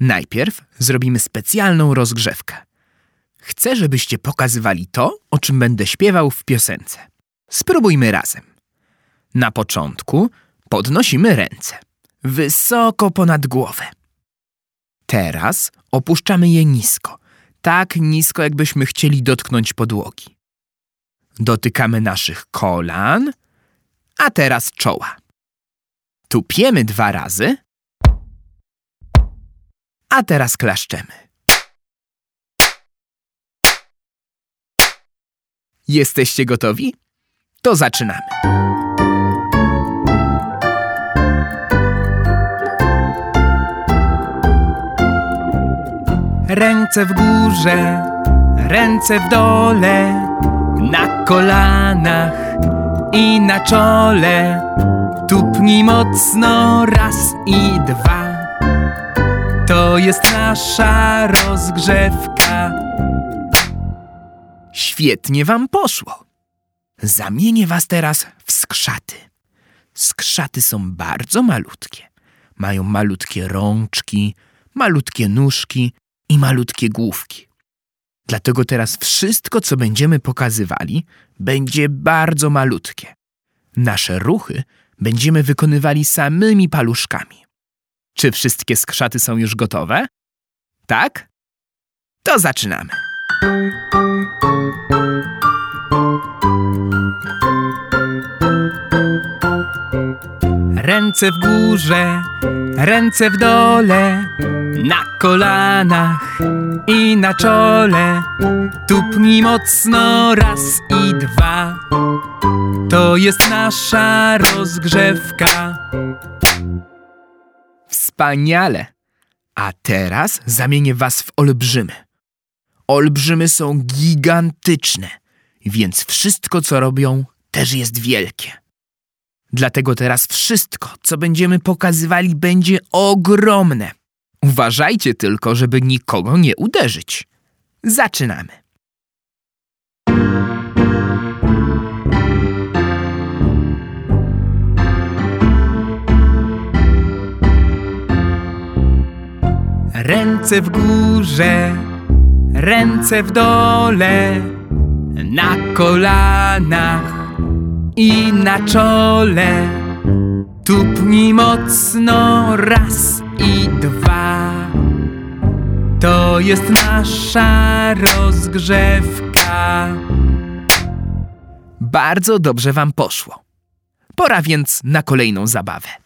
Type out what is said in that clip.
Najpierw zrobimy specjalną rozgrzewkę. Chcę, żebyście pokazywali to, o czym będę śpiewał w piosence. Spróbujmy razem. Na początku podnosimy ręce. Wysoko ponad głowę. Teraz opuszczamy je nisko. Tak nisko, jakbyśmy chcieli dotknąć podłogi. Dotykamy naszych kolan, a teraz czoła. Tupiemy 2 razy, a teraz klaszczemy. Jesteście gotowi? To zaczynamy. Ręce w górze, ręce w dole, na kolanach i na czole. Tupnij mocno 1 i 2. To jest nasza rozgrzewka. Świetnie wam poszło. Zamienię was teraz w skrzaty. Skrzaty są bardzo malutkie. Mają malutkie rączki, malutkie nóżki i malutkie główki. Dlatego teraz wszystko, co będziemy pokazywali, będzie bardzo malutkie. Nasze ruchy będziemy wykonywali samymi paluszkami. Czy wszystkie skrzaty są już gotowe? Tak? To zaczynamy. Ręce w górze, ręce w dole, na kolanach i na czole. Tupnij mocno 1 i 2. To jest nasza rozgrzewka. Wspaniale! A teraz zamienię was w olbrzymy. Olbrzymy są gigantyczne, więc wszystko, co robią, też jest wielkie. Dlatego teraz wszystko, co będziemy pokazywali, będzie ogromne. Uważajcie tylko, żeby nikogo nie uderzyć. Zaczynamy. Ręce w górze, ręce w dole, na kolanach i na czole. Tupnij mocno 1 i 2. To jest nasza rozgrzewka. Bardzo dobrze wam poszło. Pora więc na kolejną zabawę.